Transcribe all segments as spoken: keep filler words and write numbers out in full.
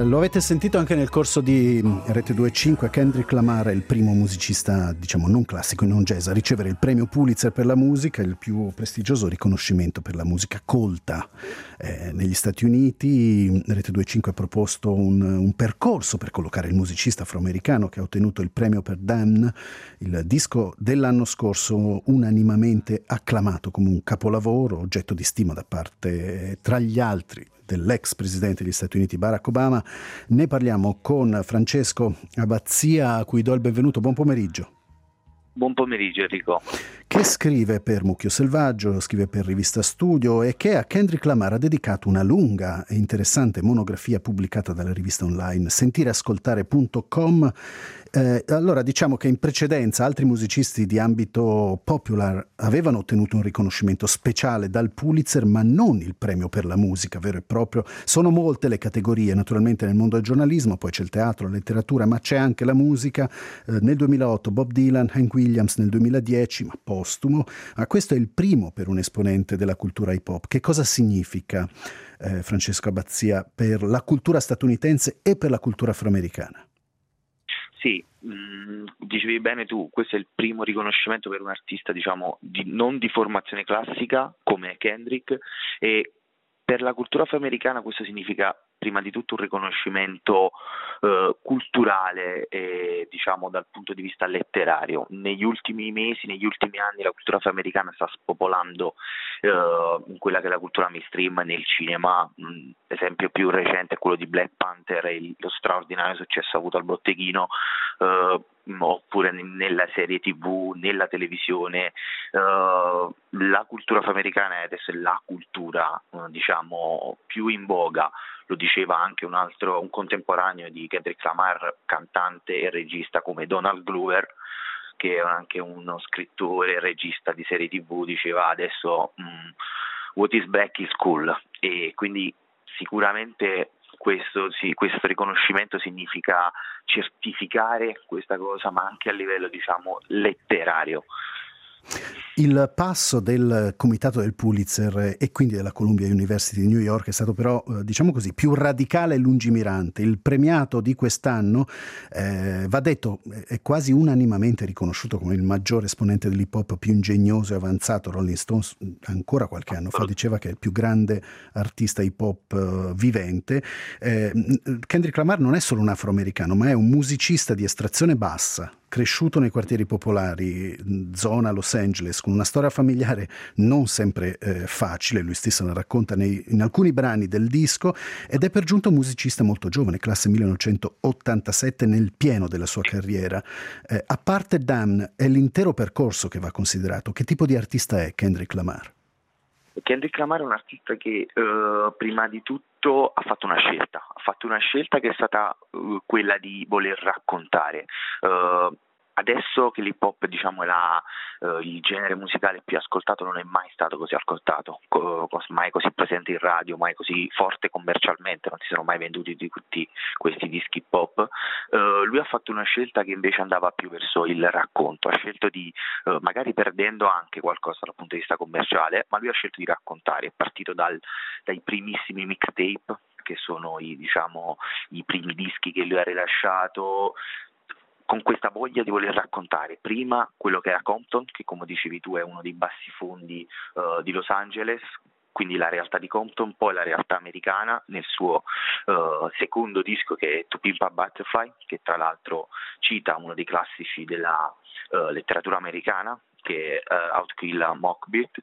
Eh, lo avete sentito anche nel corso di Rete due e cinque, Kendrick Lamar è il primo musicista, diciamo non classico e non jazz, a ricevere il premio Pulitzer per la musica, il più prestigioso riconoscimento per la musica colta eh, negli Stati Uniti. Rete due e cinque ha proposto un, un percorso per collocare il musicista afroamericano che ha ottenuto il premio per Damn, il disco dell'anno scorso unanimamente acclamato come un capolavoro, oggetto di stima da parte, tra gli altri, dell'ex presidente degli Stati Uniti Barack Obama. Ne parliamo con Francesco Abbazia, a cui do il benvenuto. Buon pomeriggio. Buon pomeriggio Enrico. Che scrive per Mucchio Selvaggio, scrive per Rivista Studio e che a Kendrick Lamar ha dedicato una lunga e interessante monografia pubblicata dalla rivista online sentireascoltare punto com. Eh, allora diciamo che in precedenza altri musicisti di ambito popular avevano ottenuto un riconoscimento speciale dal Pulitzer, ma non il premio per la musica vero e proprio. Sono molte le categorie naturalmente nel mondo del giornalismo, poi c'è il teatro, la letteratura, ma c'è anche la musica. Eh, nel duemilaotto Bob Dylan, Hank Williams nel duemiladieci, ma postumo. Ah, questo è il primo per un esponente della cultura hip hop. Che cosa significa, eh, Francesco Abbazia, per la cultura statunitense e per la cultura afroamericana? Sì, mh, dicevi bene tu, questo è il primo riconoscimento per un artista, diciamo, di, non di formazione classica come Kendrick, e per la cultura afroamericana questo significa prima di tutto un riconoscimento eh, culturale e diciamo dal punto di vista letterario. Negli ultimi mesi, negli ultimi anni la cultura afroamericana sta spopolando eh, in quella che è la cultura mainstream nel cinema. Mh, l'esempio più recente è quello di Black Panther e il, lo straordinario successo avuto al botteghino, eh, oppure nella serie tv, nella televisione. Uh, la cultura afroamericana adesso è la cultura uh, diciamo più in voga. Lo diceva anche un altro, un contemporaneo di Kendrick Lamar, cantante e regista come Donald Glover, che è anche uno scrittore e regista di serie tv, diceva adesso um, what is black is cool, e quindi sicuramente questo, sì, questo riconoscimento significa certificare questa cosa, ma anche a livello diciamo letterario. Il passo del comitato del Pulitzer e quindi della Columbia University di New York è stato però, eh, diciamo così, più radicale e lungimirante. Il premiato di quest'anno, eh, va detto, è quasi unanimamente riconosciuto come il maggiore esponente dell'hip hop più ingegnoso e avanzato. Rolling Stones ancora qualche anno fa diceva che è il più grande artista hip hop uh, vivente. Eh, Kendrick Lamar non è solo un afroamericano, ma è un musicista di estrazione bassa, cresciuto nei quartieri popolari, zona Los Angeles, con una storia familiare non sempre eh, facile, lui stesso la racconta nei, in alcuni brani del disco, ed è per giunta un musicista molto giovane, classe millenovecentottantasette, nel pieno della sua carriera. Eh, a parte Damn, è l'intero percorso che va considerato. Che tipo di artista è Kendrick Lamar? Kendrick Lamar è un artista che uh, prima di tutto ha fatto una scelta, ha fatto una scelta che è stata uh, quella di voler raccontare. Uh, Adesso che l'hip hop diciamo è la, uh, il genere musicale più ascoltato, non è mai stato così ascoltato, co- mai così presente in radio, mai così forte commercialmente, non si sono mai venduti di tutti questi dischi hip hop. Uh, lui ha fatto una scelta che invece andava più verso il racconto, ha scelto di, uh, magari perdendo anche qualcosa dal punto di vista commerciale, ma lui ha scelto di raccontare, è partito dal, dai primissimi mixtape, che sono i, diciamo, i primi dischi che lui ha rilasciato, con questa voglia di voler raccontare prima quello che era Compton, che come dicevi tu è uno dei bassifondi uh, di Los Angeles, quindi la realtà di Compton, poi la realtà americana nel suo uh, secondo disco che è To Pimp a Butterfly, che tra l'altro cita uno dei classici della uh, letteratura americana, che è uh, Outkill Mockbeat,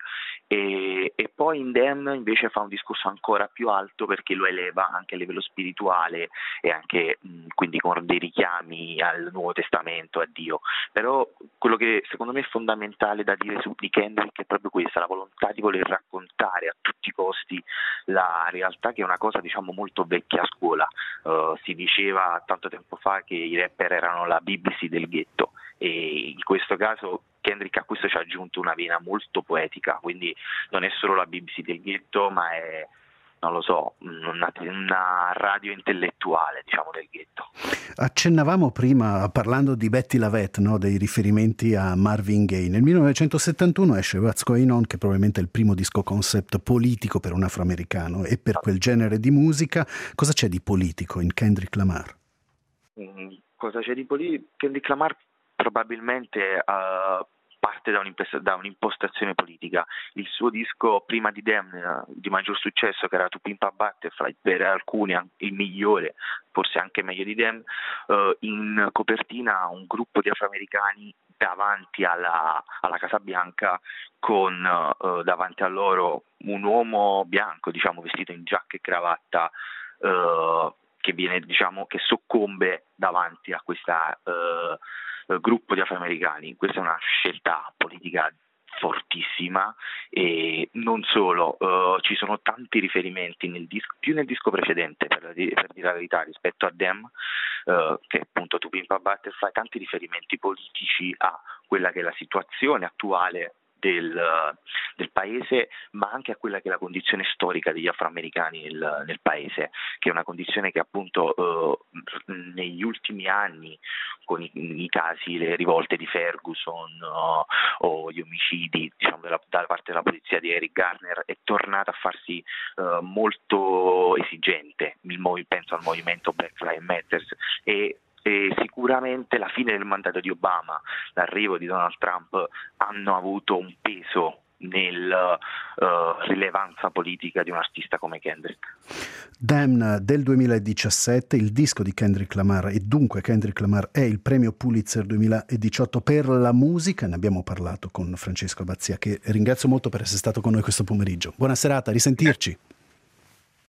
e, e poi in Damn invece fa un discorso ancora più alto perché lo eleva anche a livello spirituale e anche mh, quindi con dei richiami al Nuovo Testamento, a Dio. Però quello che secondo me è fondamentale da dire su di Kendrick è proprio questa, la volontà di voler raccontare a tutti i costi la realtà, che è una cosa diciamo molto vecchia a scuola. Uh, si diceva tanto tempo fa che i rapper erano la B B C del ghetto, e in questo caso Kendrick a questo ci ha aggiunto una vena molto poetica, quindi non è solo la B B C del ghetto, ma è non lo so, una, una radio intellettuale, diciamo, del ghetto. Accennavamo prima, parlando di Betty Lavette, no, dei riferimenti a Marvin Gaye. Nel millenovecentosettantuno esce What's Going On, che probabilmente è il primo disco concept politico per un afroamericano e per quel genere di musica. Cosa c'è di politico in Kendrick Lamar? Mm, cosa c'è di politico? Kendrick Lamar probabilmente uh, parte da, da un'impostazione politica. Il suo disco prima di Damn, di maggior successo, che era To Pimp a Butterfly, per alcuni il migliore, forse anche meglio di Damn, uh, in copertina un gruppo di afroamericani davanti alla, alla Casa Bianca con uh, davanti a loro un uomo bianco, diciamo, vestito in giacca e cravatta, uh, che viene, diciamo, che soccombe davanti a questa uh, gruppo di afroamericani. Questa è una scelta politica fortissima, e non solo, uh, ci sono tanti riferimenti nel disco, più nel disco precedente, per, per dire la verità, rispetto a Them, uh, che è appunto To Pimp a Butterfly, tanti riferimenti politici a quella che è la situazione attuale Del, del paese, ma anche a quella che è la condizione storica degli afroamericani nel, nel paese, che è una condizione che appunto eh, negli ultimi anni, con i, i casi, le rivolte di Ferguson o, o gli omicidi, diciamo, della, dalla parte della polizia di Eric Garner, è tornata a farsi eh, molto esigente. Il, penso al movimento Black Lives Matter, e E sicuramente la fine del mandato di Obama, l'arrivo di Donald Trump hanno avuto un peso nella uh, rilevanza politica di un artista come Kendrick. Damn del duemiladiciassette, il disco di Kendrick Lamar, e dunque Kendrick Lamar è il premio Pulitzer duemiladiciotto per la musica. Ne abbiamo parlato con Francesco Abbazia, che ringrazio molto per essere stato con noi questo pomeriggio. Buona serata, a risentirci.